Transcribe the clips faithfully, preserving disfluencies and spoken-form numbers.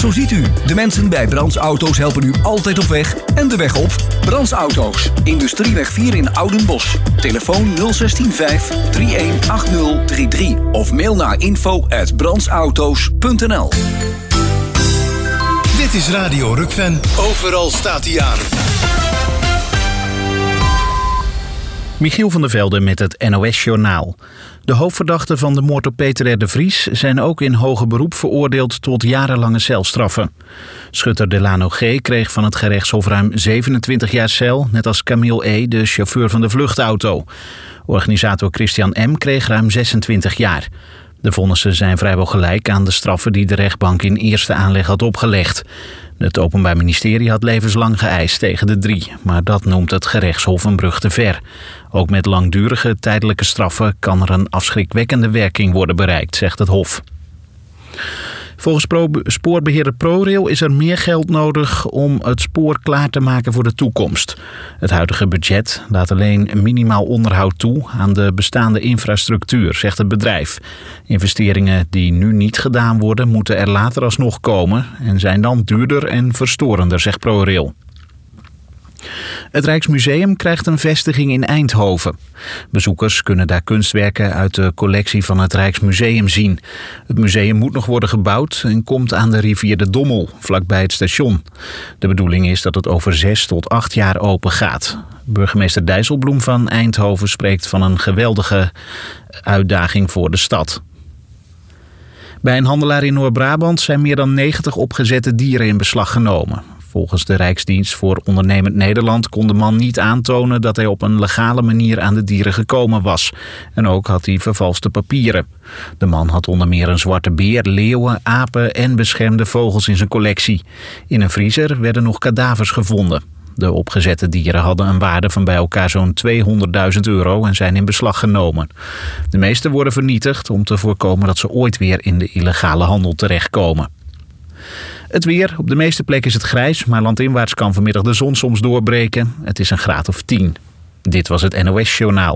Zo ziet u, de mensen bij Brands Auto's helpen u altijd op weg en de weg op. Brands Auto's, Industrieweg vier in Oudenbosch. Telefoon nul zestien vijf drie een acht nul drie drie of mail naar info at brandsauto's punt n l. Dit is Radio Rukven. Overal staat hij aan. Michiel van der Velde met het N O S-journaal. De hoofdverdachten van de moord op Peter R. de Vries zijn ook in hoger beroep veroordeeld tot jarenlange celstraffen. Schutter Delano G. kreeg van het gerechtshof ruim zevenentwintig jaar cel, net als Camille E., de chauffeur van de vluchtauto. Organisator Christian M. kreeg ruim zesentwintig jaar. De vonnissen zijn vrijwel gelijk aan de straffen die de rechtbank in eerste aanleg had opgelegd. Het Openbaar Ministerie had levenslang geëist tegen de drie, maar dat noemt het gerechtshof een brug te ver. Ook met langdurige tijdelijke straffen kan er een afschrikwekkende werking worden bereikt, zegt het Hof. Volgens Pro- spoorbeheerder ProRail is er meer geld nodig om het spoor klaar te maken voor de toekomst. Het huidige budget laat alleen minimaal onderhoud toe aan de bestaande infrastructuur, zegt het bedrijf. Investeringen die nu niet gedaan worden, moeten er later alsnog komen en zijn dan duurder en verstorender, zegt ProRail. Het Rijksmuseum krijgt een vestiging in Eindhoven. Bezoekers kunnen daar kunstwerken uit de collectie van het Rijksmuseum zien. Het museum moet nog worden gebouwd en komt aan de rivier de Dommel, vlakbij het station. De bedoeling is dat het over zes tot acht jaar open gaat. Burgemeester Dijsselbloem van Eindhoven spreekt van een geweldige uitdaging voor de stad. Bij een handelaar in Noord-Brabant zijn meer dan negentig opgezette dieren in beslag genomen. Volgens de Rijksdienst voor Ondernemend Nederland kon de man niet aantonen dat hij op een legale manier aan de dieren gekomen was. En ook had hij vervalste papieren. De man had onder meer een zwarte beer, leeuwen, apen en beschermde vogels in zijn collectie. In een vriezer werden nog kadavers gevonden. De opgezette dieren hadden een waarde van bij elkaar zo'n tweehonderdduizend euro en zijn in beslag genomen. De meeste worden vernietigd om te voorkomen dat ze ooit weer in de illegale handel terechtkomen. Het weer. Op de meeste plekken is het grijs, maar landinwaarts kan vanmiddag de zon soms doorbreken. Het is een graad of tien. Dit was het N O S-journaal.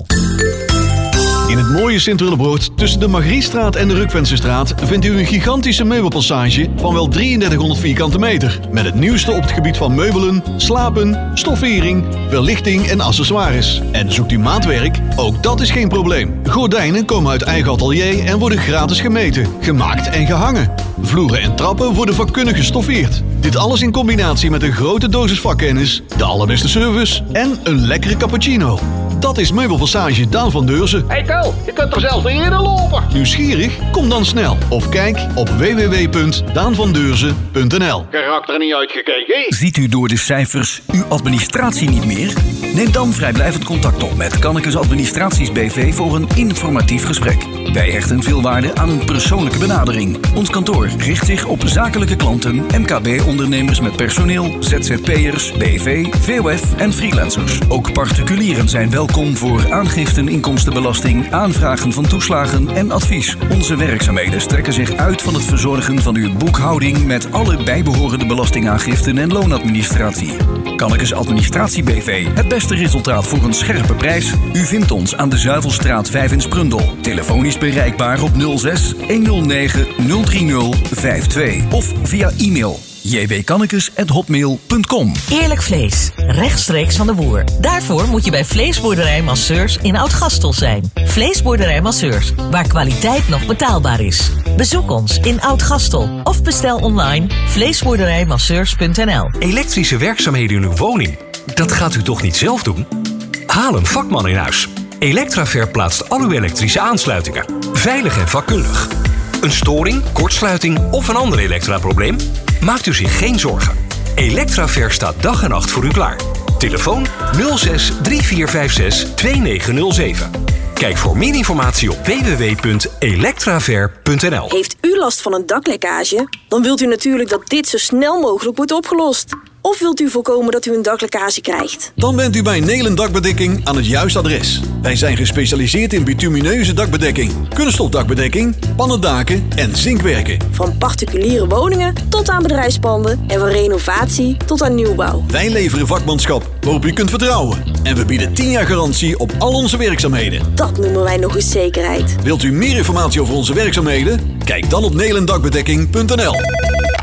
In het mooie Sint-Willebroord tussen de Margriestraat en de Rukvensestraat vindt u een gigantische meubelpassage van wel drieëndertighonderd vierkante meter. Met het nieuwste op het gebied van meubelen, slapen, stoffering, verlichting en accessoires. En zoekt u maatwerk? Ook dat is geen probleem. Gordijnen komen uit eigen atelier en worden gratis gemeten, gemaakt en gehangen. Vloeren en trappen worden vakkundig gestoffeerd. Dit alles in combinatie met een grote dosis vakkennis, de allerbeste service en een lekkere cappuccino. Dat is Meubelpassage Daan van Deurzen. Hey Ko, je kunt toch zelfs niet eerder lopen? Nieuwsgierig? Kom dan snel of kijk op w w w punt daan van deurzen punt n l. Karakter er niet uitgekeken. Ziet u door de cijfers uw administratie niet meer? Neem dan vrijblijvend contact op met Kannekes Administraties B V voor een informatief gesprek. Wij hechten veel waarde aan een persoonlijke benadering. Ons kantoor richt zich op zakelijke klanten, M K B-ondernemers met personeel, Z Z P'ers, B V, V O F en freelancers. Ook particulieren zijn welkom voor aangiften inkomstenbelasting, aanvragen van toeslagen en advies. Onze werkzaamheden strekken zich uit van het verzorgen van uw boekhouding met alle bijbehorende belastingaangiften en loonadministratie. Kannekes Administratie B V. Het beste resultaat voor een scherpe prijs? U vindt ons aan de Zuivelstraat vijf in Sprundel. Telefonisch bereikbaar op nul zes honderdnegen nul drie nul vijf twee of via e-mail j w kannekes at hotmail punt com. Eerlijk vlees, rechtstreeks van de boer. Daarvoor moet je bij Vleesboerderij Masseurs in Oud-Gastel zijn. Vleesboerderij Masseurs, waar kwaliteit nog betaalbaar is. Bezoek ons in Oud-Gastel of bestel online vleesboerderijmasseurs punt n l. Elektrische werkzaamheden in uw woning, dat gaat u toch niet zelf doen? Haal een vakman in huis. Electraver plaatst al uw elektrische aansluitingen. Veilig en vakkundig. Een storing, kortsluiting of een ander elektraprobleem? Maakt u zich geen zorgen. Electraver staat dag en nacht voor u klaar. Telefoon nul zes drie vier vijf zes twee negen nul zeven. Kijk voor meer informatie op w w w punt electraver punt n l. Heeft u last van een daklekkage? Dan wilt u natuurlijk dat dit zo snel mogelijk wordt opgelost. Of wilt u voorkomen dat u een daklekkage krijgt? Dan bent u bij Nelen Dakbedekking aan het juiste adres. Wij zijn gespecialiseerd in bitumineuze dakbedekking, kunststofdakbedekking, pannendaken en zinkwerken. Van particuliere woningen tot aan bedrijfspanden en van renovatie tot aan nieuwbouw. Wij leveren vakmanschap waarop u kunt vertrouwen. En we bieden tien jaar garantie op al onze werkzaamheden. Dat noemen wij nog eens zekerheid. Wilt u meer informatie over onze werkzaamheden? Kijk dan op nelen dakbedekking punt n l.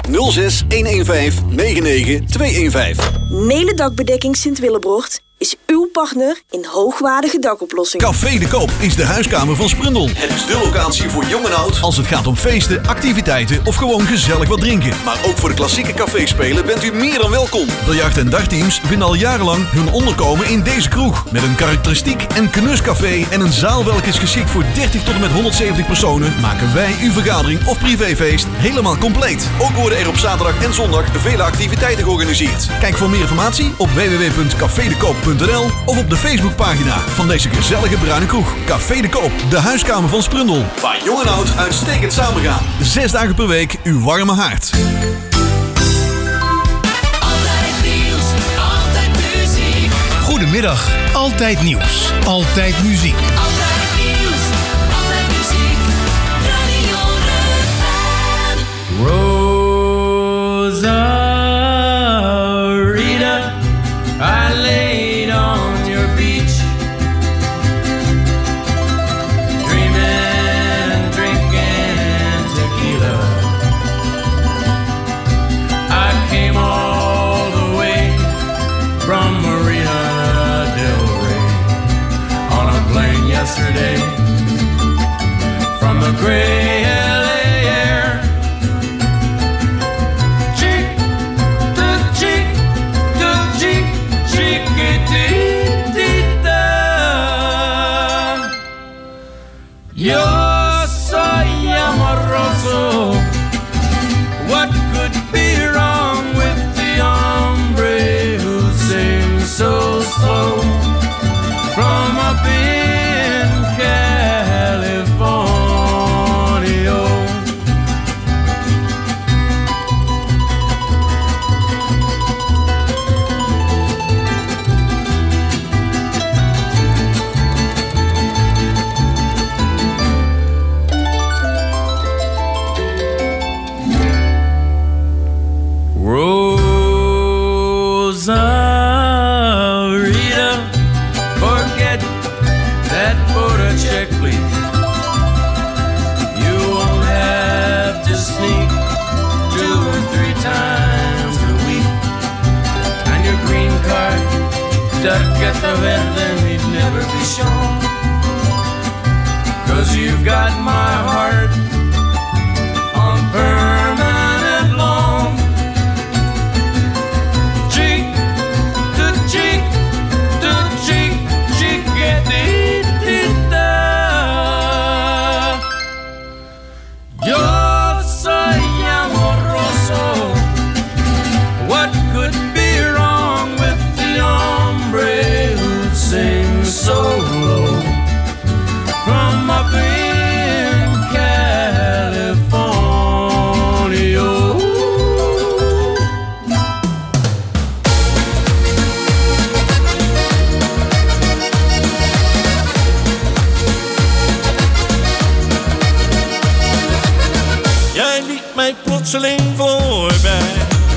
nul zes een een vijf negen negen twee een vijf. Mele Dakbedekking Sint-Willebrocht is uw partner in hoogwaardige dakoplossingen. Café de Koop is de huiskamer van Sprundel. Het is de locatie voor jong en oud als het gaat om feesten, activiteiten of gewoon gezellig wat drinken. Maar ook voor de klassieke caféspelen bent u meer dan welkom. Biljart- en dagteams vinden al jarenlang hun onderkomen in deze kroeg. Met een karakteristiek en knuscafé en een zaal welke is geschikt voor dertig tot en met honderdzeventig personen, maken wij uw vergadering of privéfeest helemaal compleet. Ook worden er op zaterdag en zondag vele activiteiten georganiseerd. Kijk voor meer informatie op w w w punt café de koop punt n l of op de Facebookpagina van deze gezellige bruine kroeg. Café de Koop, de huiskamer van Sprundel. Waar jong en oud uitstekend samengaan. Zes dagen per week uw warme haard. Altijd nieuws, altijd muziek. Goedemiddag, altijd nieuws, altijd muziek. Altijd nieuws, altijd muziek. Radio Rukven. Rosa. I laid on your beach, dreaming, drinking tequila. I came all the way from Marina del Rey on a plane yesterday from the gray L A air. Cheek to cheek to cheek. Yo soy amoroso. What could be wrong with the hombre who sings so slow from up in California? Get the vet, then he'd never be shown. Cause you've got my heart on permanent loan. Cheek to cheek to cheek, cheek get it, it da. Yo soy amoroso. What could be wrong with the hombre who sings so low from up in California? Jij liet mij plotseling voorbij.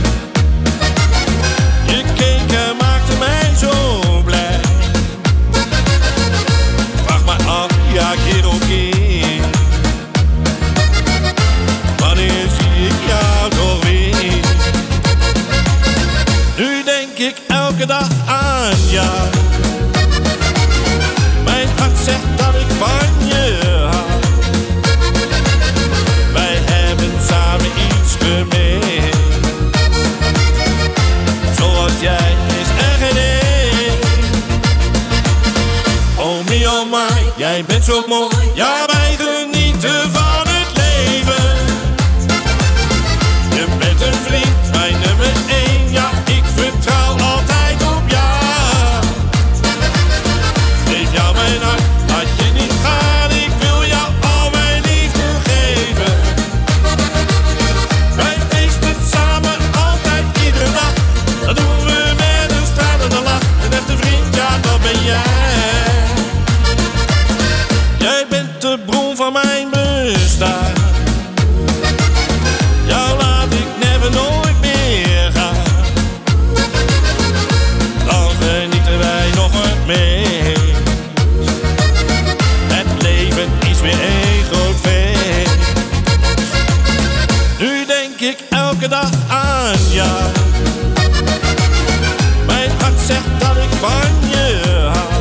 Je keek en maakte mij zo blij. Vraag me af, ja keer op keer. Wanneer zie ik jou toch weer? Nu denk ik elke dag aan jou. Mijn hart zegt dat ik van je hou. Wij hebben samen iets gemeen. Zoals jij is er geen één. Oh me, oh my, jij bent zo mooi. Ja, wij genieten van het leven. Je bent een vriend, mijn nummer één. Ja, ik vertrouw altijd op jou. Geef jou mijn hart, laat je niet gaan. Ik wil jou al mijn liefde geven. Wij feesten samen altijd iedere dag. Dat doen we met een stralende lach. Een echte vriend, ja dat ben jij. Jij bent de broer aan jou. Mijn hart zegt dat ik van je hou.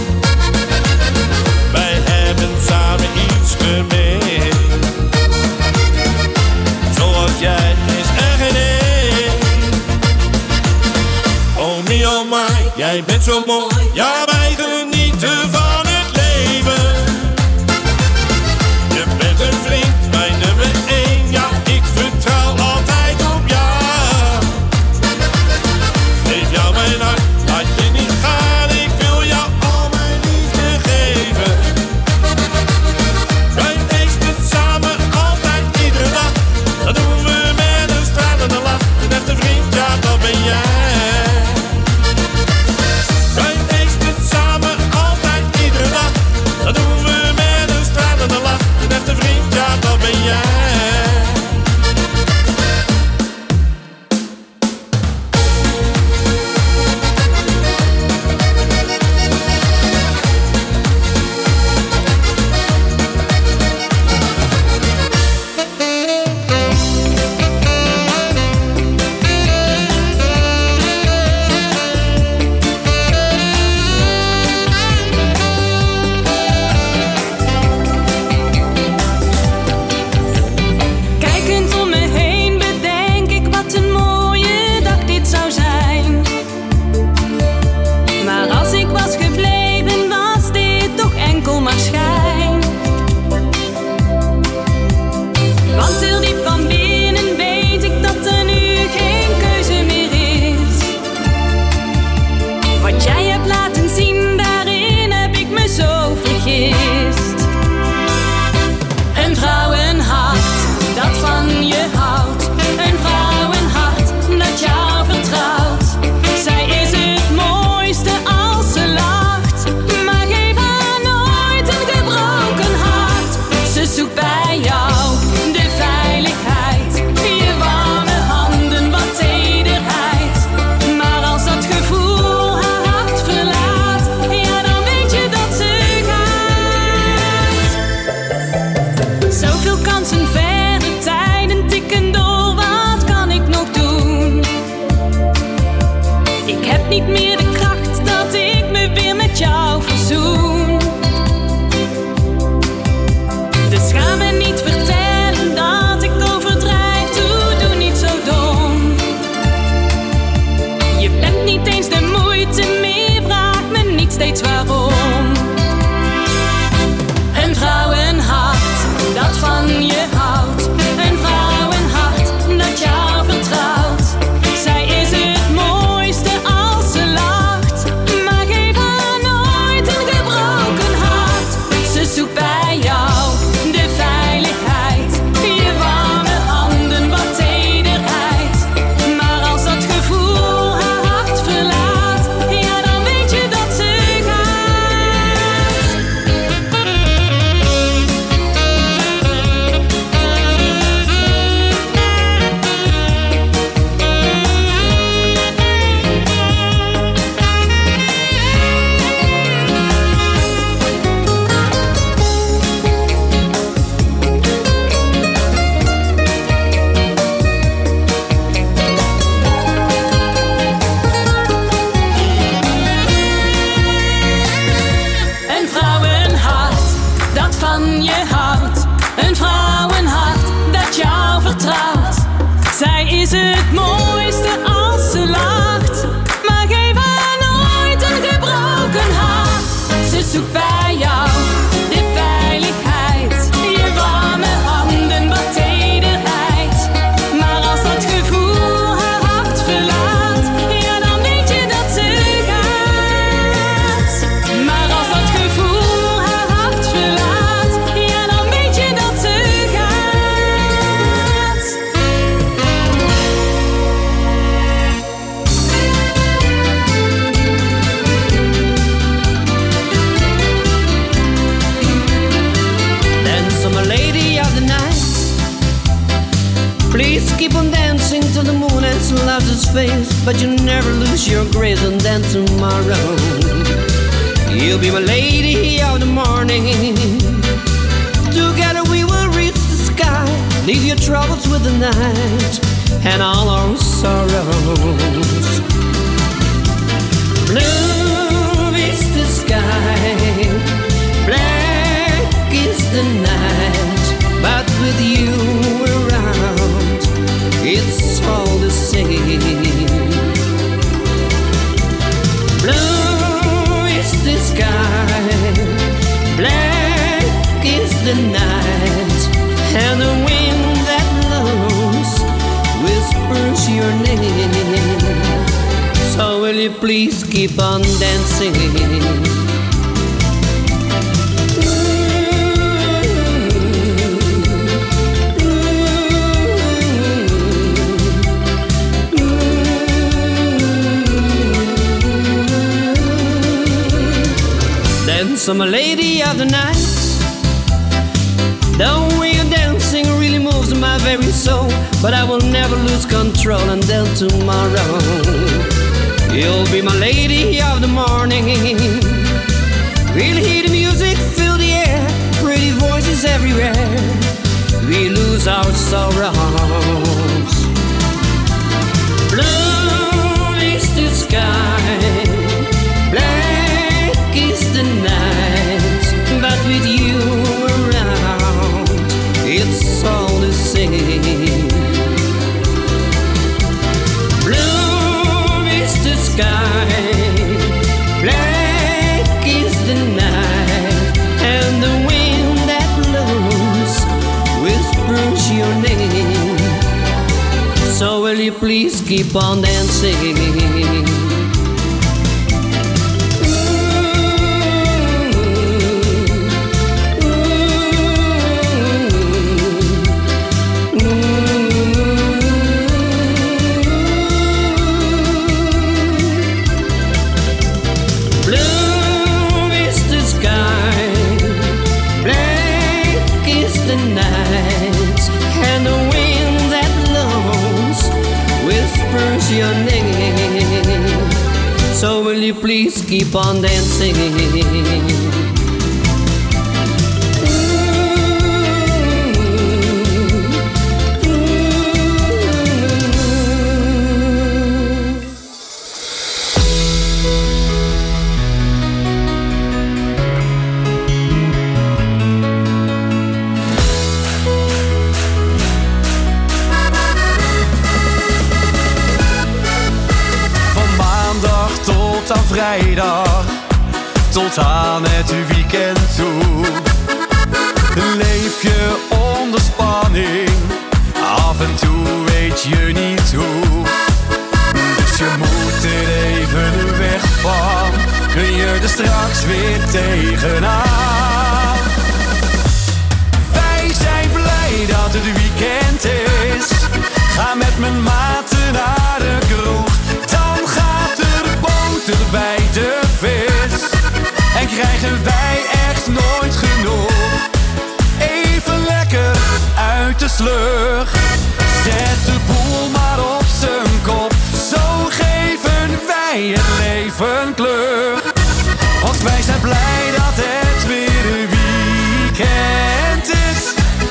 Wij hebben samen iets gemeen. Zoals jij is er geen één. Oh me, oh my, jij bent zo mooi. Ja, wij genieten van het leven. Je bent een vriend, mijn nummer één. Ja, ik vertrouw altijd op jou. Geef jou mijn hart, laat je niet gaan. Ik wil jou al mijn liefde geven. Wij feesten samen altijd, iedere dag. Dat doen we met een stralende lach. Een echte vriend, ja, dat ben jij. Wij feesten samen altijd, iedere dag. Dat doen we met een stralende lach. Een echte vriend, ja, dat ben jij. Kijkend om me heen bedenk ik wat een mooie dag dit zou zijn. Maar als ik was gebleven was dit toch enkel maar schijn. Want heel diep van binnen weet ik dat er nu geen keuze meer is. Wat jij hebt laten zien, daarin heb ik me zo vergist. Een vrouwenhart dat van je houdt. Een vrouwenhart dat jou vertrouwt. Zij is het mooiste als ze lacht. Maar geef haar nooit een gebroken hart. Ze zoekt bij jou de veiligheid. Je warme handen, wat tederheid. Maar als dat gevoel haar hart verlaat, ja, dan weet je dat ze gaat. Zoveel kansen, verre tijden tikken door, wat kan ik nog doen? Ik heb niet meer de kracht dat ik me weer met jou verzoen. Dus ga me niet vertellen dat ik overdrijf, doe, doe niet zo dom. Je bent niet eens de moeite meer, vraag me niet steeds waarom. Een vrouwenhart dat van je houdt. Een vrouwenhart dat jou vertrouwt. Zij is het mooiste als ze lacht. Maar geef haar nooit een gebroken hart. Ze zoekt bij jou de veiligheid. Je warme handen, wat tederheid. Maar als dat gevoel haar hart verlaat, ja, dan weet je dat ze gaat. Een vrouwenhart dat van je houdt. Een vrouwenhart dat jou vertrouwt. Zij is het mooiste als ze lacht. Maar geef haar nooit een gebroken hart. Ze zoekt bij jou de veiligheid. Je warme handen, wat tederheid. Maar als dat gevoel haar hart verlaat, ja, dan weet je dat ze gaat. Maar als dat gevoel haar hart verlaat, ja, dan weet je dat ze gaat. Dance, my lady of the night. Please keep on dancing till the moon has lost its face. But you never lose your grace, and then tomorrow you'll be my lady of the morning. Together we will reach the sky. Leave your troubles with the night. and all our sorrows. Blue is the sky, black is the night, but with you around, it's all the same. Blue is the sky, black is the night, and the wind that blows whispers your name. So will you please keep on dancing? Dance, I'm a lady of the night. The way you're dancing really moves my very soul, but I will never lose control until tomorrow. You'll be my lady of the morning. We'll hear the music, fill the air, pretty voices everywhere. We lose our sorrows. Blue is the sky, black is the night, but with you around, it's all the same. Blue is the sky, black is the night, and the wind that blows whispers your name. So will you please keep on dancing? Your name. So will you please keep on dancing? Vrijdag tot aan het weekend toe leef je onder spanning, af en toe weet je niet hoe. Dus je moet er even weg van, kun je er straks weer tegenaan. Wij zijn blij dat het weekend is, ga met mijn maten naar de kroeg. Dan gaat er boter bij de vis en krijgen wij echt nooit genoeg. Even lekker uit de sleur, zet de boel maar op zijn kop. Zo geven wij het leven kleur, want wij zijn blij dat het weer een weekend is.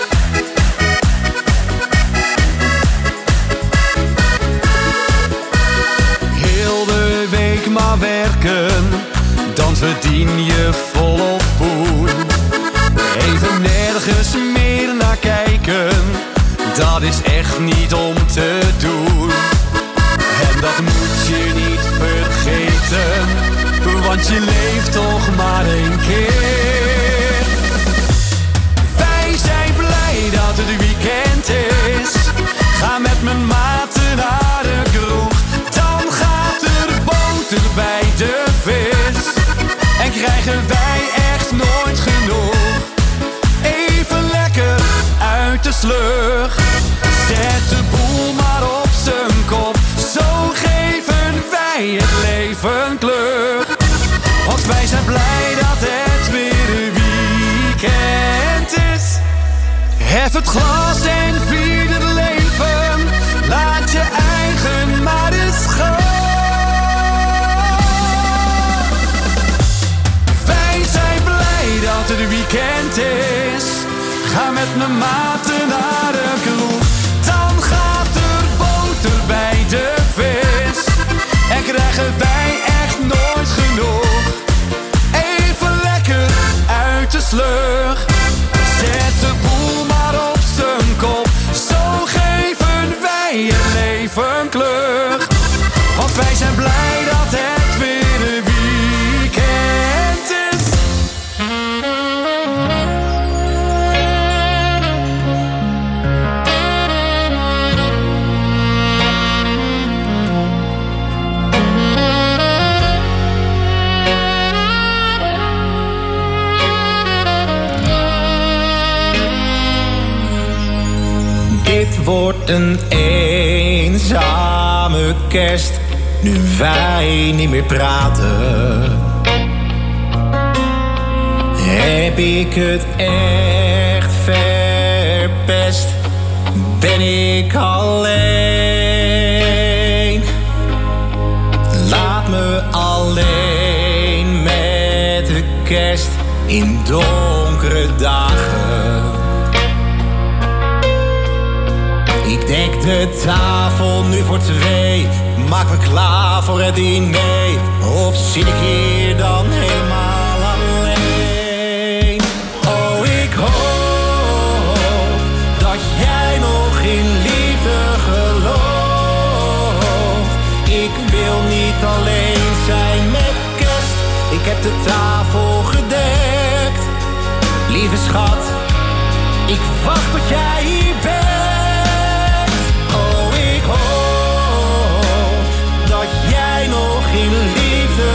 Heel de week maar werken, dan verdien je volop poen. Even nergens meer naar kijken, dat is echt niet om te doen. En dat moet je niet vergeten, want je leeft toch maar één keer. Wij zijn blij dat het weekend is, ga met mijn maten naar de kroeg. Dan gaat er boter bij de vis en krijgen wij echt nooit genoeg. Even lekker uit de sleur, zet de boel maar op zijn kop. Zo geven wij het leven kleur, want wij zijn blij dat het weer een weekend is. Hef het glas en vier het leven, laat je eigen maar eens gaan. Wij zijn blij dat het weekend is, ga met mijn maten naar de kroeg. Dan gaat er boven even kleur. Want wij zijn blij dat het weer een weekend is. Dit wordt een eenzame kerst, nu wij niet meer praten. Heb ik het echt verpest? Ben ik alleen? Laat me alleen met de kerst in donkere dagen. Ik dek de tafel nu voor twee. Maak me klaar voor het diner. Of zit ik hier dan helemaal alleen? Oh, ik hoop dat jij nog in liefde gelooft. Ik wil niet alleen zijn met kerst. Ik heb de tafel gedekt. Lieve schat, ik wacht tot jij hier bent. Nog in liefde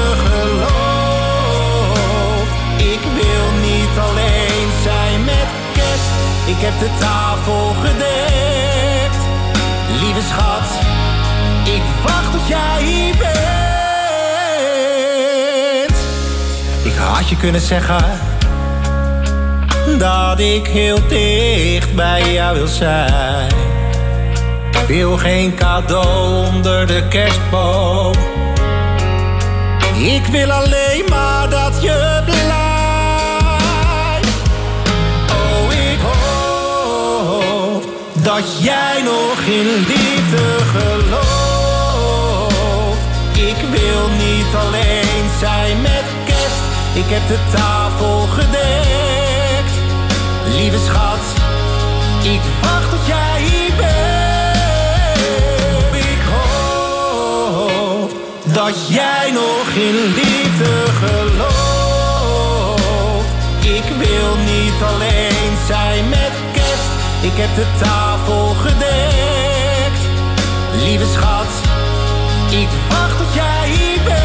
geloof. Ik wil niet alleen zijn met kerst. Ik heb de tafel gedekt. Lieve schat, ik wacht tot jij hier bent. Ik had je kunnen zeggen dat ik heel dicht bij jou wil zijn. Ik wil geen cadeau onder de kerstboom. Ik wil alleen maar dat je blijft. Oh, ik hoop dat jij nog in liefde gelooft. Ik wil niet alleen zijn met kerst. Ik heb de tafel gedekt. Lieve schat, ik wacht tot jij hier bent. Dat jij nog in liefde gelooft. Ik wil niet alleen zijn met kerst. Ik heb de tafel gedekt. Lieve schat, ik wacht tot jij hier bent.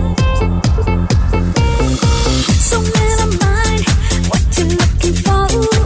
Oh,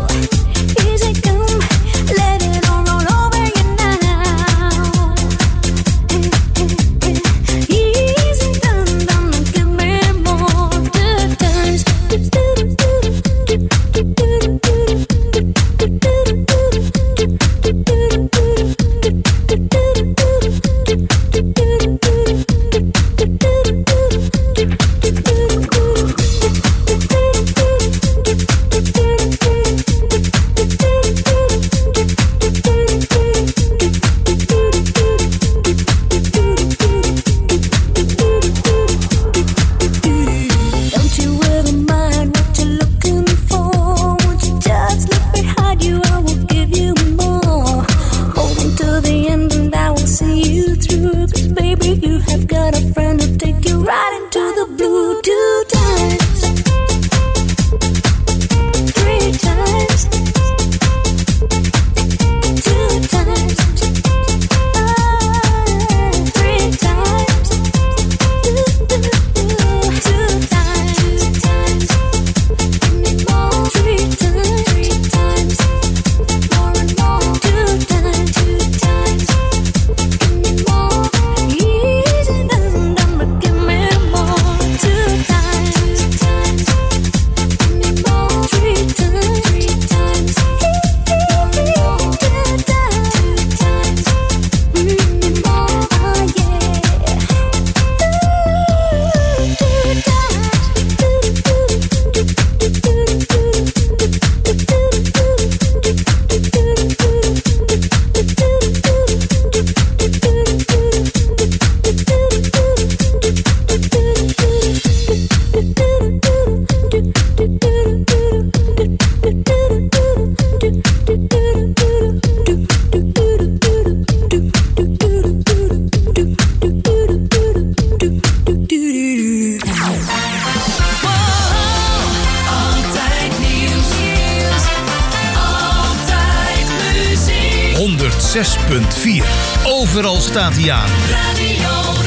zes punt vier. Overal staat hij aan. Radio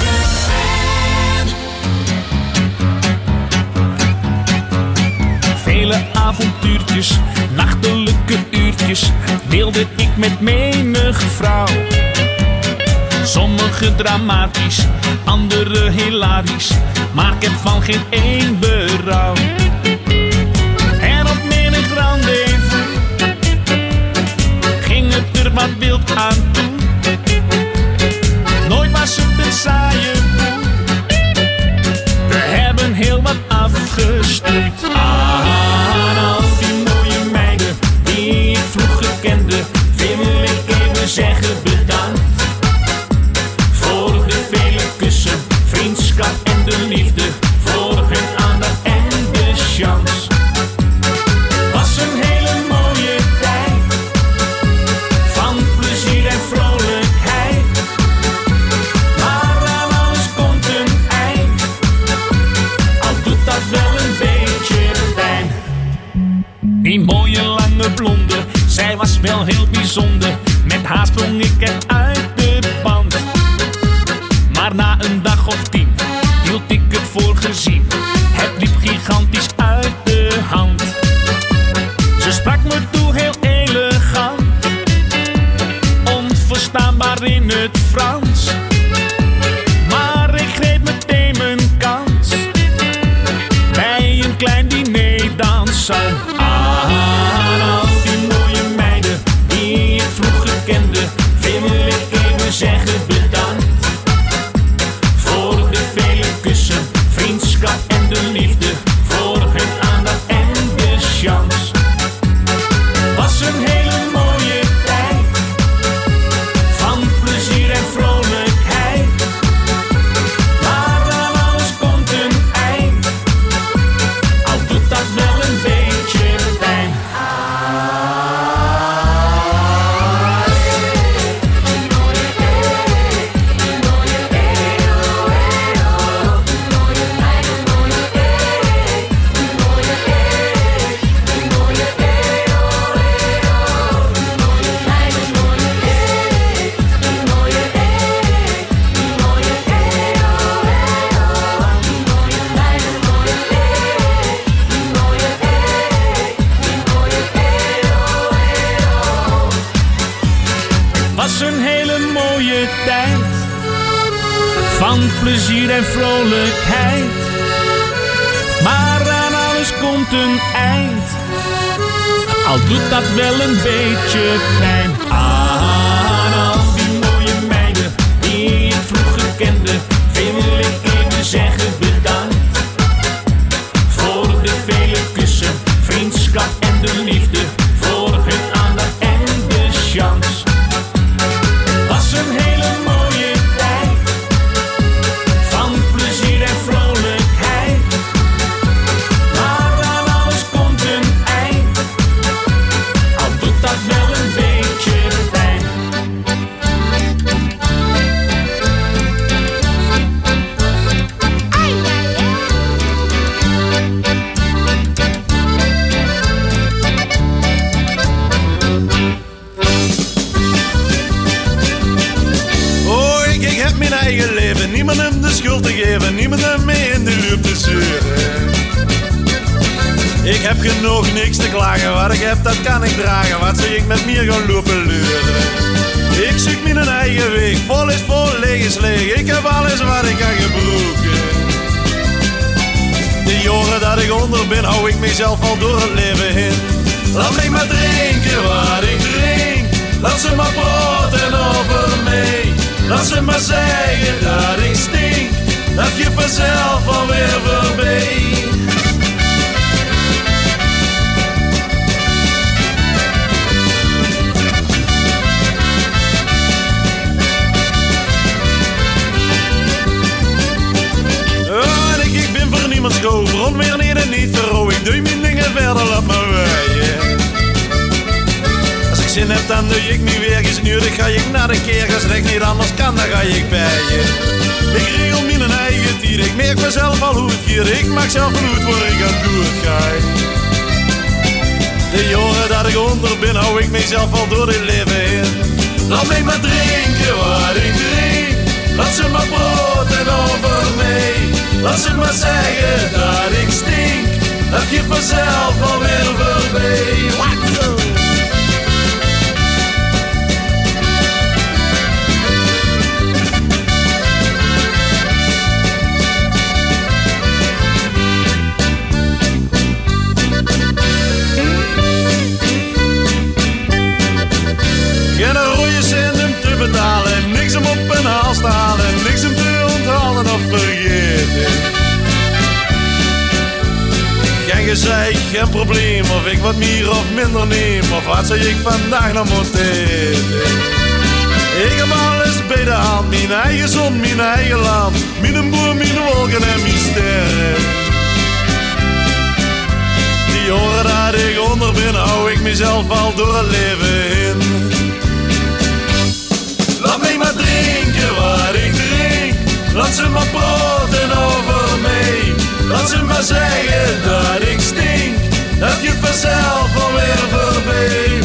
Vele avontuurtjes, nachtelijke uurtjes, deelde ik met menige vrouw. Sommige dramatisch, andere hilarisch, maar ik heb van geen één berouw. En op menig rendezvous ging het er wat wild aan toe. Nooit was het een saaie boel, we hebben heel wat afgestuurd. Aan al die mooie meiden die ik vroeger kende, wil ik even zeggen bedankt. Voor de vele kussen, vriendschap en de liefde, voor hun aandacht en de chance. Was een hele mooie tijd, van plezier en vrolijkheid. Maar aan alles komt een eind, al doet dat wel een beetje pijn. Die mooie lange blonde, zij was wel heel bijzonder. Met haar sprong ik eruit de band. Maar na een dag of tien hield ik het voor gezien. Het liep gigantisch uit de hand. Ze sprak me toe heel elegant, onverstaanbaar in het Frans. Maar ik greep meteen mijn kans bij een klein dinerdansant. Aan al die mooie meiden die ik vroeger kende, wil ik even zeggen bedankt. Voor de vele kussen, vriendschap en de liefde, voor hun aandacht en de chance. Was een hele mooie tijd, van plezier en vrolijkheid. Maar aan alles komt een eind, al doet dat wel een beetje pijn. Was een hele mooie tijd, van plezier en vrolijkheid. Maar aan alles komt een eind, al doet dat wel een beetje pijn. Aan al die mooie meiden die ik vroeger kende, wil ik even zeggen bedankt. Voor de vele kussen, vriendschap en de liefde, voor hun aandacht en de chance. Was een hele mooie tijd, van plezier en vrolijkheid. Maar aan alles komt een eind, al doet dat wel een beetje pijn. Oh, ik, ik heb mijn eigen leven, niemand hem de schuld te geven, niemand hem mee in de loop te zeuren. Ik heb genoeg, niks te klagen, wat ik heb dat kan ik dragen, wat zou ik met meer gaan lopen leuren. Ik zoek mijn eigen weg, vol is vol, leeg is leeg, ik heb alles wat ik kan gebruiken. De jaren dat ik onder ben, hou ik mezelf al door het leven heen. Laat mij maar drinken wat ik drink, laat ze maar praten over mij. Laat ze maar zeggen dat ik stink, dat je vanzelf alweer voorbij. Oh, ik, ik ben voor niemand schoof, rond weer niet en niet verrouw. Ik doe mijn dingen verder, laat maar wijden. Als ik zin heb, dan doe ik niet weer gesnuurd. Ga ik naar de keer, als het niet anders kan, dan ga ik bij je. Ik regel mijn eigen tijd, ik merk mezelf al hoe het gaat. Ik maak zelf goed waar ik aan toe het ga. De jaren dat ik onder ben, hou ik mezelf al door dit leven heen. Laat mij maar drinken wat ik drink. Laat ze maar praten over mij. Laat ze maar zeggen dat ik stink. Dat je vanzelf alweer voorbij. Wacho! Geen rode cent om te betalen, niks om op een haal stalen, niks om te onthalen of vergeten. Geen gezeik, geen probleem, of ik wat meer of minder neem, of wat zou ik vandaag nog moeten eten. Ik heb alles bij de hand, mijn eigen zon, mijn eigen land, mijn boer, mijn wolken en mijn sterren. Die horen dat ik onder ben, hou ik mezelf al door het leven in. Laat mij maar drinken wat ik drink. Laat ze maar praten over mij. Laat ze maar zeggen dat ik stink. Dat je vanzelf alweer voorbij.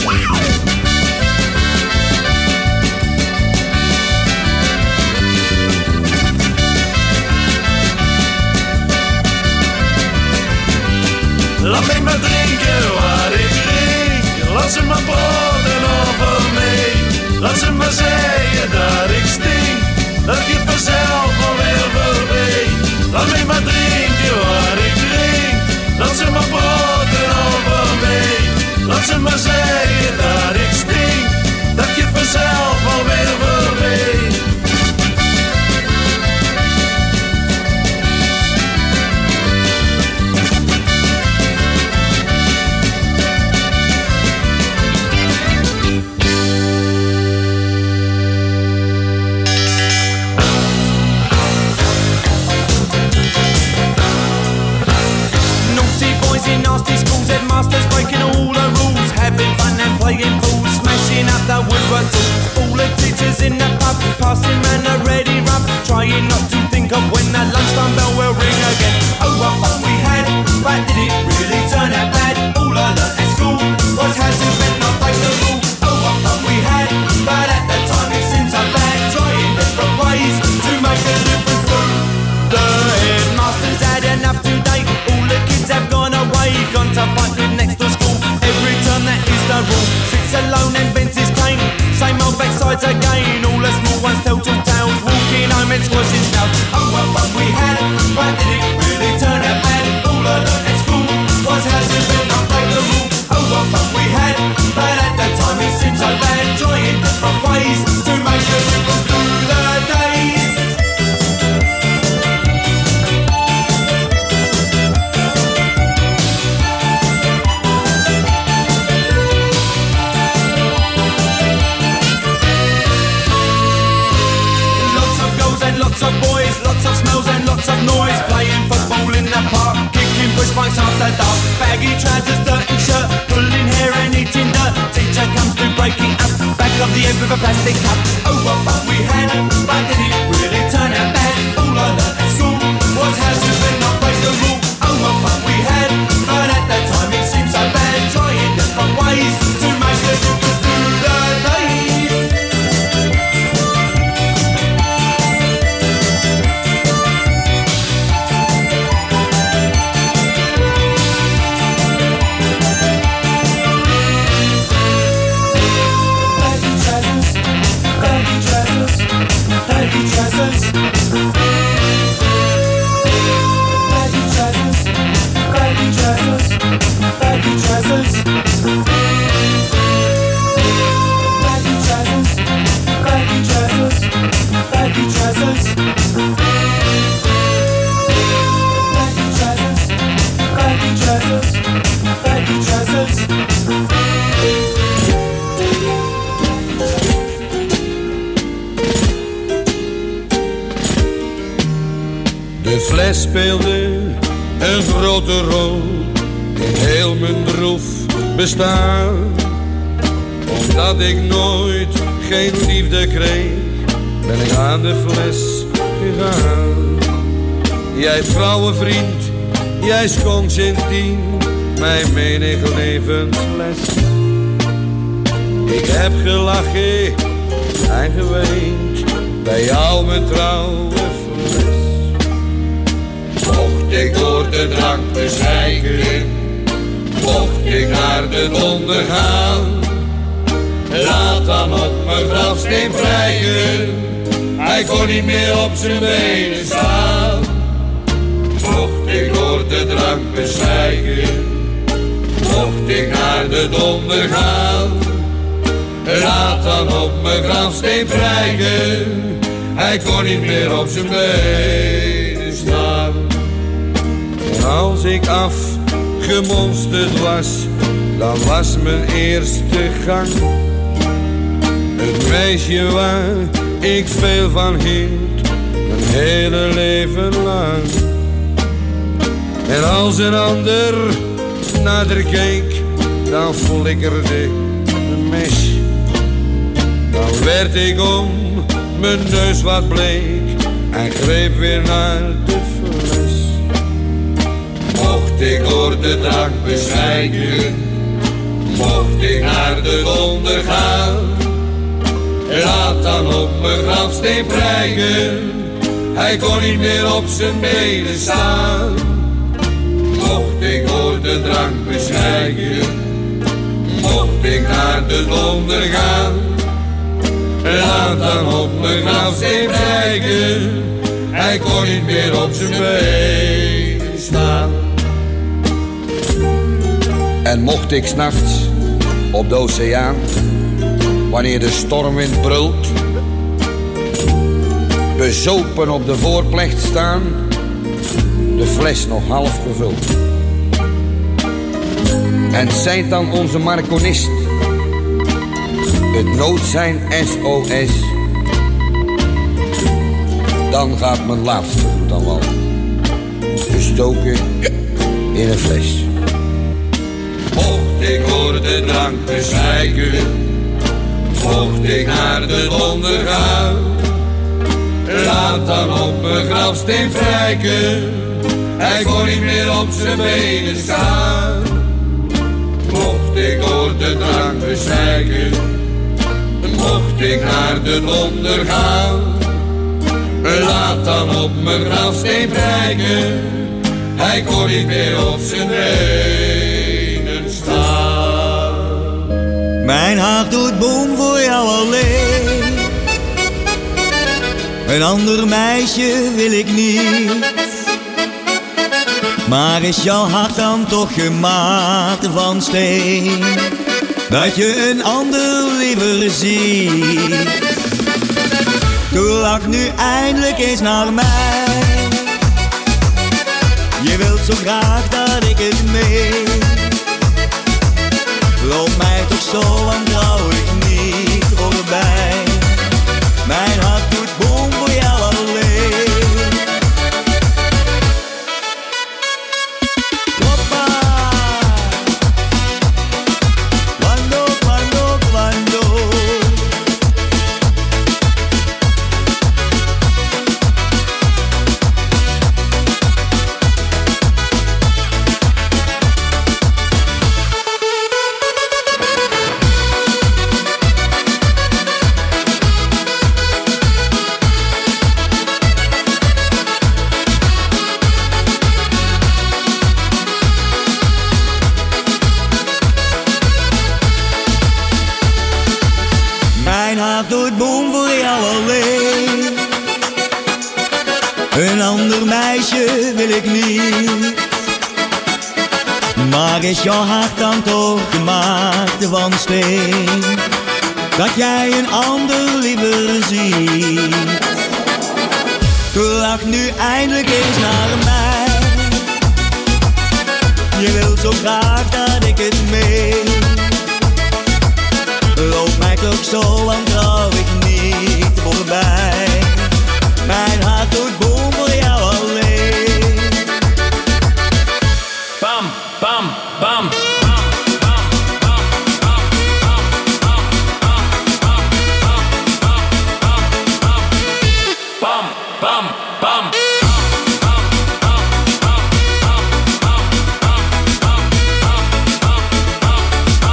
Laat mij maar drinken wat ik drink. Laat ze maar praten over mij. Laat ze maar zeggen dat ik stink. Dat je vanzelf alweer voorbij. Laat mij maar drinken wat ik drink. Laat ze maar praten over mij. Laat ze maar zeggen dat ik stink. Dat je vanzelf alweer voorbij. Nasty schools, headmasters breaking all the rules, having fun and playing fools, smashing up the woodwork tools. All the teachers in the pub, passing round a ready rub, trying not to think of when the lunchtime bell will ring again. Oh, what fun we had, but did it really turn out bad? All I learnt at school was how to bend, not break the rule. Oh, what fun we had, but at the time it seemed so bad, trying different ways to make a difference too. The headmasters had enough today, all the kids have gone away, gone to fight with next to school. Every term that is the rule, sits alone and bends his cane. Same old backsides again, all the small ones tell two tales, walking home and squashing snails. Oh, what fun we had, but did it really turn out bad? All I learnt at school was how to bend, not break the rule. Oh, what fun we had, but at the time it seemed so bad, trying different ways to make a difference through the days. Lots of boys, lots of smells and lots of noise, playing football in the park, kicking push bikes after dark, baggy trousers, dirty shirt, pulling hair and eating dirt. Teacher comes to break it up, back of the head with a plastic cup. Oh, what fun we had, but did it really turn out bad? All I learnt at school was how to bend, not break the rule. Oh, what fun we had, but at that time it seemed so bad, trying different ways to make a difference through the days. Baggy trousers, baggy trousers, baggy trousers, baggy trousers, baggy trousers, baggy trousers, baggy trousers, baggy trousers, baggy trousers, baggy trousers. De fles speelde een grote rol in heel mijn droef bestaan. Omdat ik nooit geen liefde kreeg, ben ik aan de fles gegaan. Jij vrouwenvriend, jij schonk sindsdien mijn menig levensles. Ik heb gelachen en geweend bij jou mijn trouwe fles. Mocht ik door de drank bezwijken, mocht ik naar de donder gaan, laat dan op mijn grafsteen prijken, hij kon niet meer op zijn benen staan. Mocht ik door de drank bezwijken, mocht ik naar de donder gaan, laat dan op mijn grafsteen prijken, hij kon niet meer op zijn benen staan. En als ik afgemonsterd was, dan was mijn eerste gang het meisje waar ik veel van hield, mijn hele leven lang. En als een ander naar haar keek, dan flikkerde een mes. Dan werd ik om mijn neus wat bleek en greep weer naar de fles. Mocht ik door de drank bezwijken, mocht ik naar de donder gaan, laat dan op mijn grafsteen prijken, hij kon niet meer op zijn benen staan. Mocht ik door de drank bezwijken, mocht ik naar de donder gaan, laat dan op mijn grafsteen prijken, hij kon niet meer op zijn benen staan. En mocht ik 's nachts op de oceaan, wanneer de stormwind brult, bezopen op de voorplecht staan, de fles nog half gevuld. En zijt dan onze marconist, het noodzijn S O S, dan gaat mijn laatste dan wel gestoken in een fles. Mocht ik door de drank bezwijken, mocht ik naar de donder gaan, laat dan op mijn grafsteen prijken, hij kon niet meer op zijn benen staan. Mocht ik door de drank bezwijken, mocht ik naar de donder gaan, laat dan op mijn grafsteen prijken, hij kon niet meer op zijn benen staan. Mijn hart doet boem voor jou alleen, een ander meisje wil ik niet. Maar is jouw hart dan toch gemaakt van steen, dat je een ander liever ziet? Toe lach nu eindelijk eens naar mij, je wilt zo graag dat ik het meen. Loop mij toch zo wantrouwelijk niet voorbij, mijn hart doet boem voor jou alleen. Doet boem voor jou alleen, een ander meisje wil ik niet. Maar is jouw hart dan toch gemaakt van steen, dat jij een ander liever ziet? Toe lach nu eindelijk eens naar mij, je wilt zo graag dat ik het meen. Loop mij toch zo wantrouwig niet voorbij, mijn hart doet boem voor jou alleen. Bam, bam, bam. Bam, bam, bam. Bam,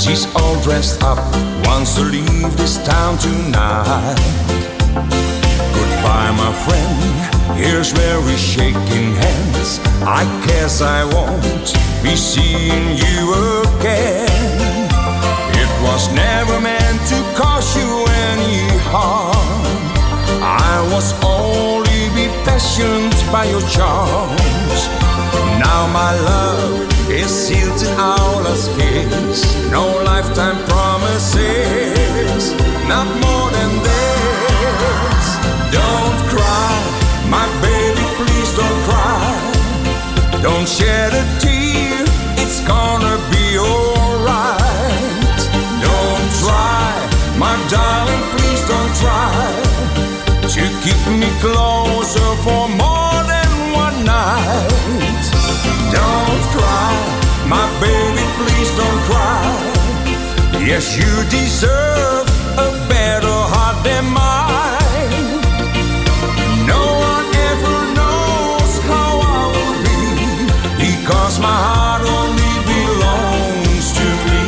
She's all dressed up, wants to leave this town tonight. Goodbye, my friend, here's where we're shaking hands. I guess I won't be seeing you again. It was never meant to cause you any harm. I was only be passionate by your charms. Now my love is sealed in our last kiss. No lifetime promises, not more than this. Don't cry, my baby, please don't cry. Don't shed a tear, it's gonna be alright. Don't try, my darling, please don't try to keep me closer for more than one night. Don't cry, my baby, please don't cry. Yes, you deserve a better heart than mine. No one ever knows how I will be, because my heart only belongs to me.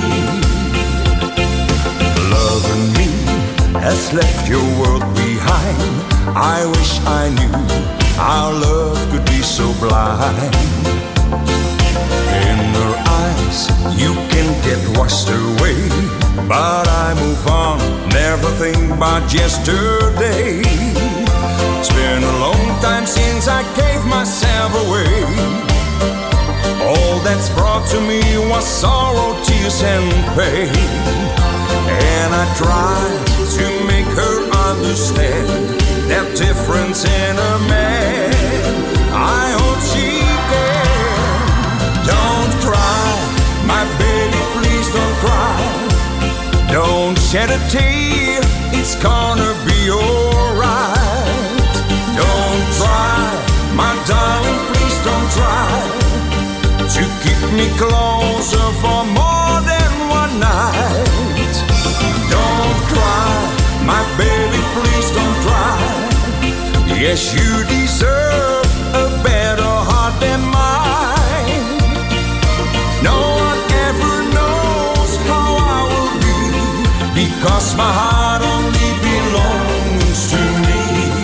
Loving me has left your world behind. I wish I knew our love could be so blind. In her eyes you can get washed away, but I move on, never think about yesterday. It's been a long time since I gave myself away. All that's brought to me was sorrow, tears and pain. And I tried to make her understand that difference in a man. I hope she can. Don't cry, my baby, please don't cry. Don't shed a tear, it's gonna be alright. Don't try, my darling, please don't try to keep me closer for more than one night. Don't cry, my baby, please don't cry. Yes, you deserve a better heart than mine. No one ever knows how I will be, because my heart only belongs to me.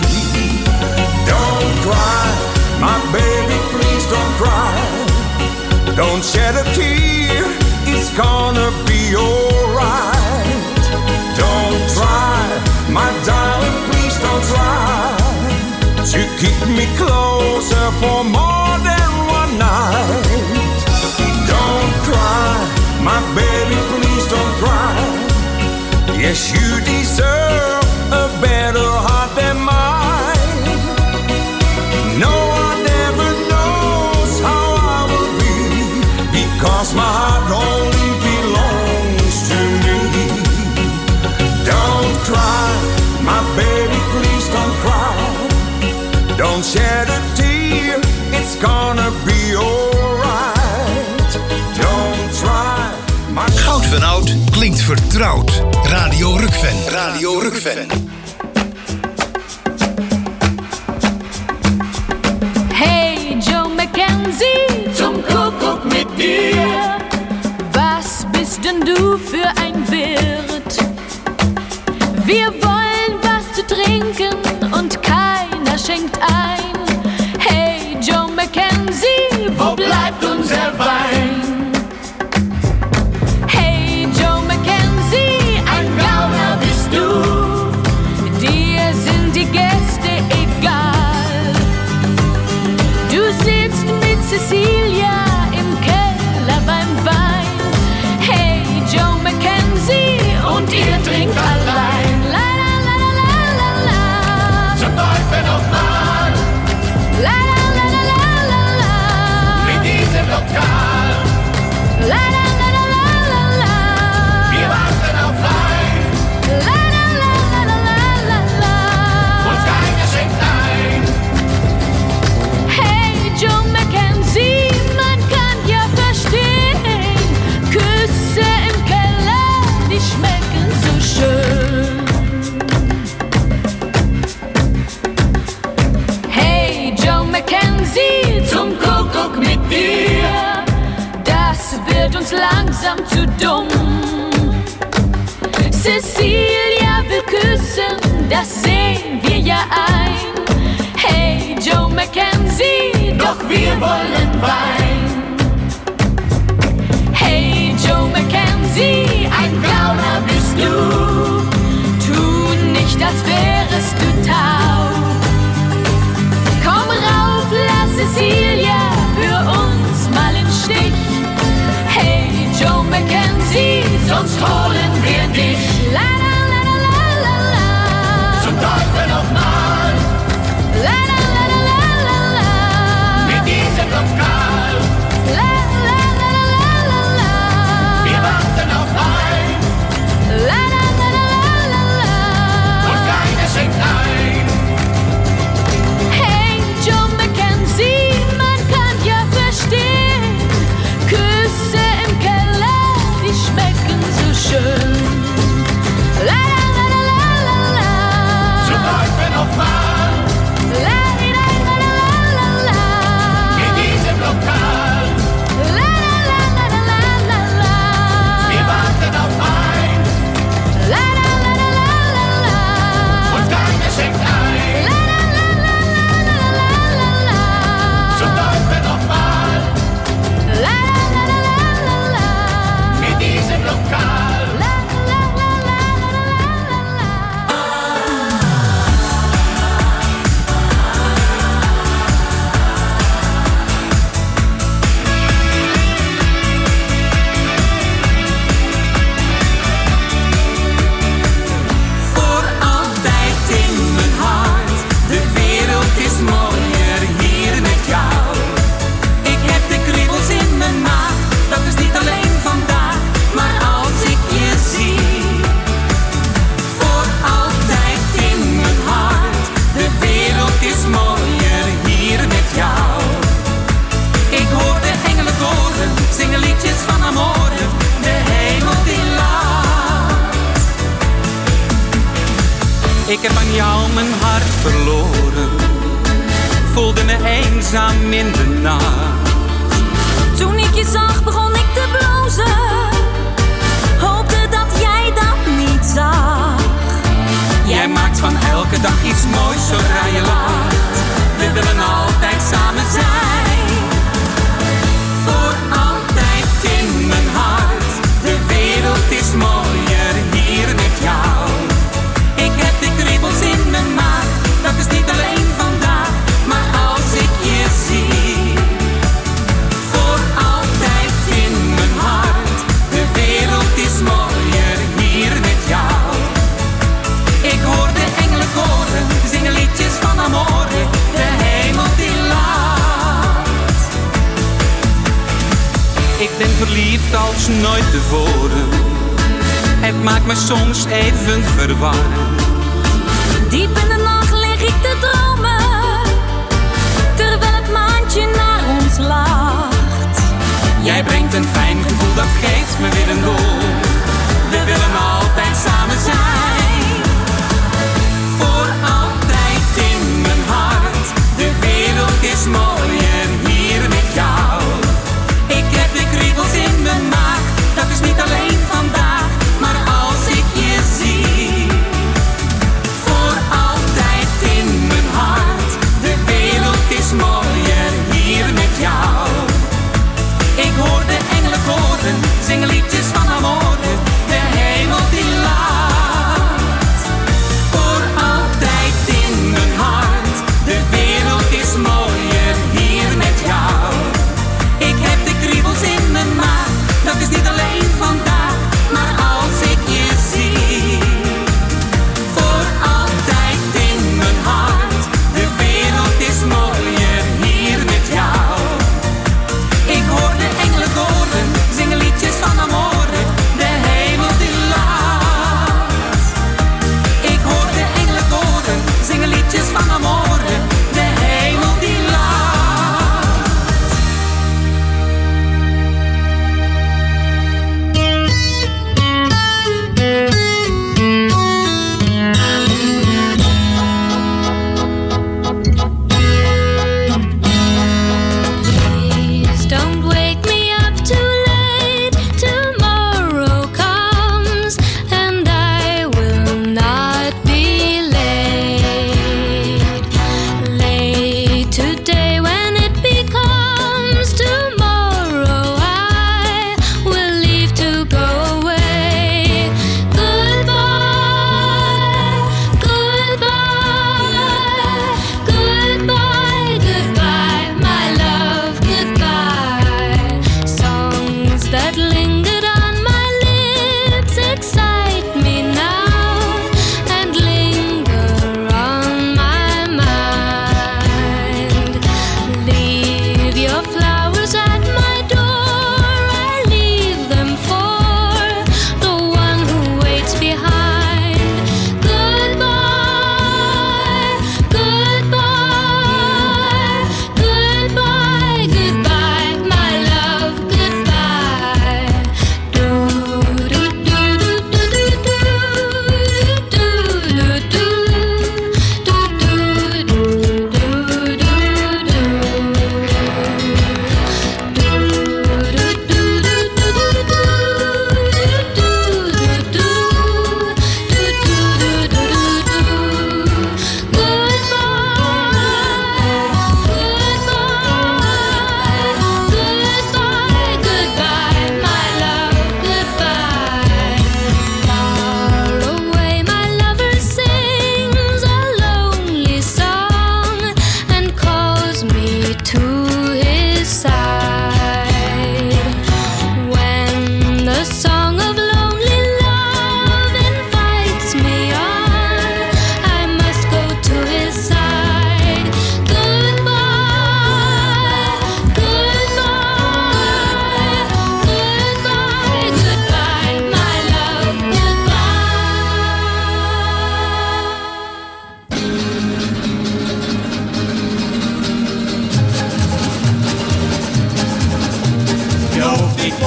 Don't cry, my baby, please don't cry. Don't shed a tear, it's gonna be alright. Don't try, my darling, please don't try to keep me closer for more than one night. Don't cry, my baby, please don't cry. Yes, you deserve a better heart than mine. No one ever knows how I will be, because my heart only belongs to me. Don't cry, my baby, please don't cry. Don't shed a tear, it's gonna be alright. Don't try, my... Goud van Oud klinkt vertrouwd. Radio Rukven. Radio Rukven. Hey Joe Mackenzie, zum Kuckuck mit dir. Was bist denn du für ein Wirt? Wir wollen was zu trinken und keiner schenkt ein. Hey Joe Mackenzie, wo bleibt unser Wein? Hey Joe Mackenzie, ein Gauner bist du. Dir sind die Gäste egal. Du sitzt mit Cecilia im Keller beim Wein. Hey Joe Mackenzie, und ihr trinkt allein. La la la la la la. Zum Teufel nochmal. La la la la la la la. Mit diesem Lokal. La la la la la la la. Wir warten auf Wein. La la la la la la la la. Und keiner schenkt ein. Hey Joe Mackenzie, man kann ja verstehen. Küsse im Keller, die schmecken so schön. Hey Joe Mackenzie, zum Kuckuck mit dir. Das wird uns langsam zu dumm. Cecilia will küssen, das sehen wir ja ein. Hey Joe Mackenzie, doch wir wollen Wein. Hey Joe Mackenzie, ein Gauner bist du. Tu nicht, als wärest du taub. Komm rauf, lass Cecilia für uns mal im Stich. Hey Joe Mackenzie, sonst holen wir dich. La la la la la la. Zum Teufel nochmal. La la la la la la. Mit diesem Lokal. La la la la la la. Wir warten auf Wein. La la la la la la. Und keiner schenkt ein. Hey Joe Mackenzie, man kann ja verstehen. Küsse im Keller, die schmecken so schön. La la la la la la la. Zum Teufel nochmal. La la la la la la. In diesem Lokal. La la la la la la la. Wir warten auf Wein. La la la la la la. Und keiner schenkt ein. La la la la la la la. Zum Teufel nochmal. La la la la la la. In diesem Lokal. Voor altijd in mijn hart. De wereld is mooier hier met jou. Ik heb de kriebels in mijn maag. Dat is niet alleen vandaag, maar als ik je zie. Voor altijd in mijn hart. De wereld is mooier hier met jou. Ik hoor de engelen koren, zingen liedjes van amore. De hemel die lacht. Ik heb aan jou mijn hart verloren. Voelde me eenzaam in de nacht. Toen ik je zag, begon ik te blozen. Hoopte dat jij dat niet zag. Jij maakt van elke dag iets moois zodra je lacht. We willen altijd samen zijn. Voor altijd in mijn hart. De wereld is mooier hier met jou. Ik heb de kriebels in mijn maag. Dat is niet alleen vandaag, maar als ik je zie. Voor altijd in mijn hart. De wereld is mooier hier met jou. Ik hoor de engelen koren, zingen liedjes van amore. De hemel die lacht. Ik ben verliefd als nooit tevoren. Het maakt me soms even verwarrend. Diep in de nacht lig ik te dromen, terwijl het maantje naar ons lacht. Jij brengt een fijn gevoel, dat geeft me weer een doel. We willen altijd samen zijn. Voor altijd in mijn hart. De wereld is mooier hier met jou. Ik heb de kriebels in mijn maag. Dat is niet alleen vandaag, maar als ik je zie.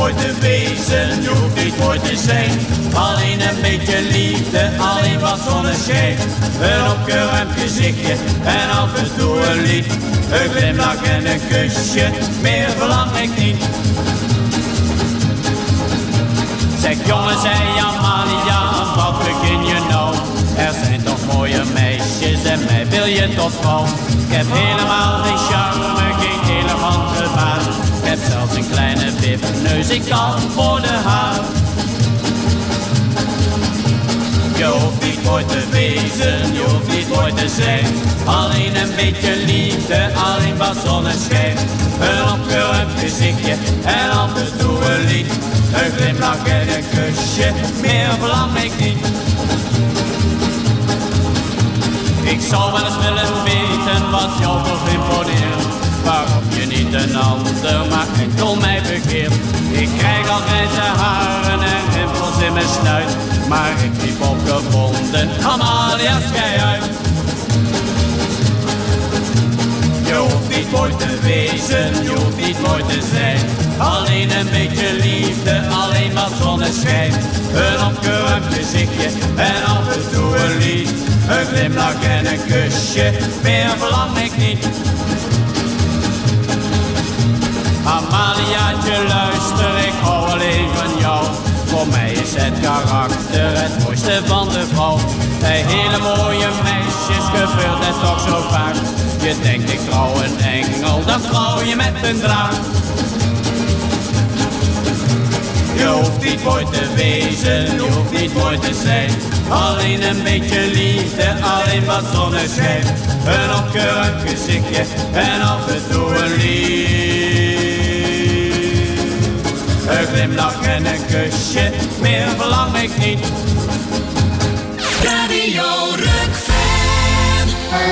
mooi te wezen, je hoeft niet mooi te zijn. Alleen een beetje liefde, alleen wat zonneschijn. Een opgeruimd gezichtje en af en toe een lied. Een glimlach en een kusje, meer verlang ik niet. Zeg jongen, zei Amalia, wat begin je nou? Er zijn toch mooie meisjes en mij wil je tot vrouw. Ik heb helemaal geen charme, geen elegante baan. Ik heb zelfs een kleine wipneus, ik kan voor de haar. Je hoeft niet mooi te wezen, je hoeft niet mooi te zijn. Alleen een beetje liefde, alleen wat zonneschijn. Een opgeruimd gezichtje en af en toe een lied. Een glimlach en een kusje, meer verlang ik niet. Ik zou wel eens willen weten wat jou toch imponeert. Waarom je niet een ander, maar enkel mij begeert. Ik krijg al grijze haren en rimpels in mijn snuit. Maar ik liep opgewonden, Amalia, schei uit. Je hoeft niet mooi te wezen, je hoeft niet mooi te zijn. Alleen een beetje liefde, alleen wat zonneschijn. Een opgeruimd gezichtje en af en toe een lied. Een glimlach en een kusje, meer verlang ik niet. Amaliaatje, luister, ik hou alleen van jou. Voor mij is het karakter het mooiste van de vrouw. Bij hele mooie meisjes gebeurt het toch zo vaak. Je denkt ik trouw een engel, dan trouw je met een draak. Je hoeft niet mooi te wezen, je hoeft niet mooi te zijn. Alleen een beetje liefde, alleen wat zonneschijn. Een opgeruimd gezichtje en af en toe een lied. Een glimlach en een kusje, meer verlang ik niet. Radio Rukven.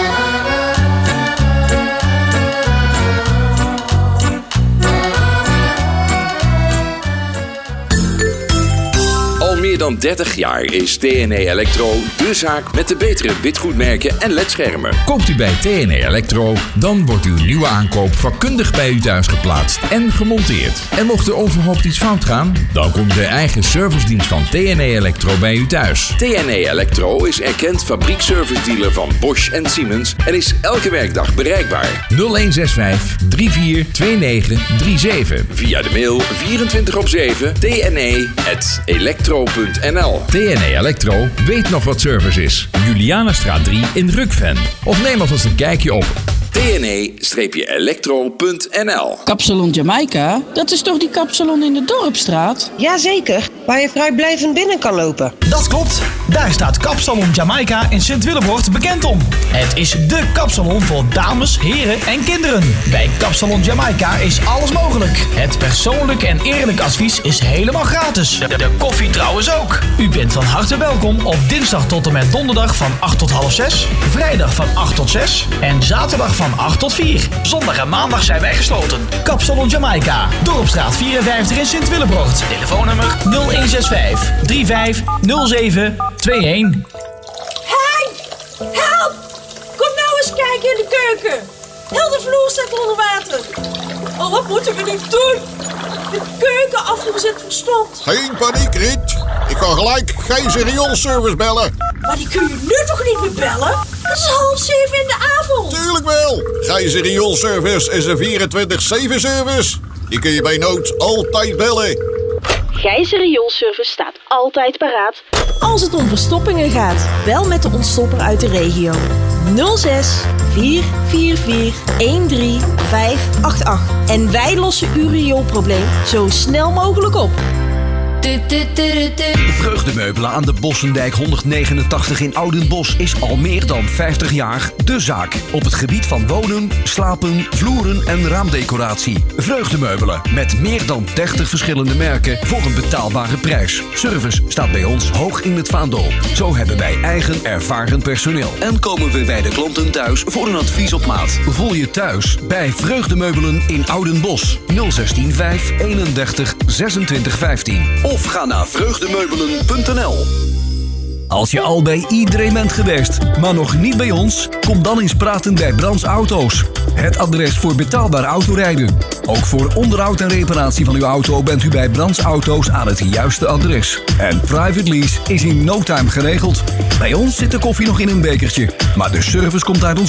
Al meer dan dertig jaar is T N E Electro de zaak met de betere witgoedmerken en ledschermen. Koopt u bij T N E Electro, dan wordt uw nieuwe aankoop vakkundig bij u thuis geplaatst en gemonteerd. En mocht er onverhoopt iets fout gaan, dan komt de eigen servicedienst van T N E Electro bij u thuis. T N E Electro is erkend fabriekservice-dealer van Bosch en Siemens en is elke werkdag bereikbaar. nul een zes vijf drie vier twee negen drie zeven. Via de mail vierentwintig op zeven tne at electro punt n l. T N E Electro weet nog wat service is. Julianastraat drie in Rukven. Of neem alvast een kijkje op T N E electro punt n l. Kapsalon Jamaica? Dat is toch die kapsalon in de Dorpstraat? Jazeker, waar je vrijblijvend binnen kan lopen. Dat klopt. Daar staat Kapsalon Jamaica in Sint-Willebroort bekend om. Het is dé kapsalon voor dames, heren en kinderen. Bij Kapsalon Jamaica is alles mogelijk. Het persoonlijk en eerlijk advies is helemaal gratis. De, de koffie trouwens ook. U bent van harte welkom op dinsdag tot en met donderdag van acht tot half zes. Vrijdag van acht tot zes. En zaterdag van acht tot vier. Zondag en maandag zijn wij gesloten. Kapsalon Jamaica. Dorpstraat vierenvijftig in Sint-Willebroort. Telefoonnummer nul een zes vijf drie vijf nul zeven twee een. Henk! Help! Kom nou eens kijken in de keuken. Heel de vloer staat onder water. Oh, wat moeten we nu doen? De keukenafvoer zit verstomd. Geen paniek, Riet. Ik kan gelijk geen rioolservice bellen. Maar die kun je nu toch niet meer bellen? Het is half zeven in de avond. Tuurlijk wel. Gijzer Rioolservice is een vierentwintig zeven service. Die kun je bij nood altijd bellen. Gijzer Rioolservice staat altijd paraat als het om verstoppingen gaat. Bel met de ontstopper uit de regio. nul zes vier vier vier een drie vijf acht acht. En wij lossen uw rioolprobleem zo snel mogelijk op. Vreugdemeubelen aan de Bossendijk honderdnegenentachtig in Oudenbosch is al meer dan vijftig jaar de zaak. Op het gebied van wonen, slapen, vloeren en raamdecoratie. Vreugdemeubelen met meer dan dertig verschillende merken voor een betaalbare prijs. Service staat bij ons hoog in het vaandel. Zo hebben wij eigen ervaren personeel. En komen we bij de klanten thuis voor een advies op maat. Voel je thuis bij Vreugdemeubelen in Oudenbosch. nul een zes vijf eenendertig zesentwintig vijftien. Of ga naar vreugdemeubelen punt n l. Als je al bij iedereen bent geweest, maar nog niet bij ons, kom dan eens praten bij Brands Auto's. Het adres voor betaalbaar autorijden. Ook voor onderhoud en reparatie van uw auto bent u bij Brands Auto's aan het juiste adres. En private lease is in no time geregeld. Bij ons zit de koffie nog in een bekertje, maar de service komt uit ons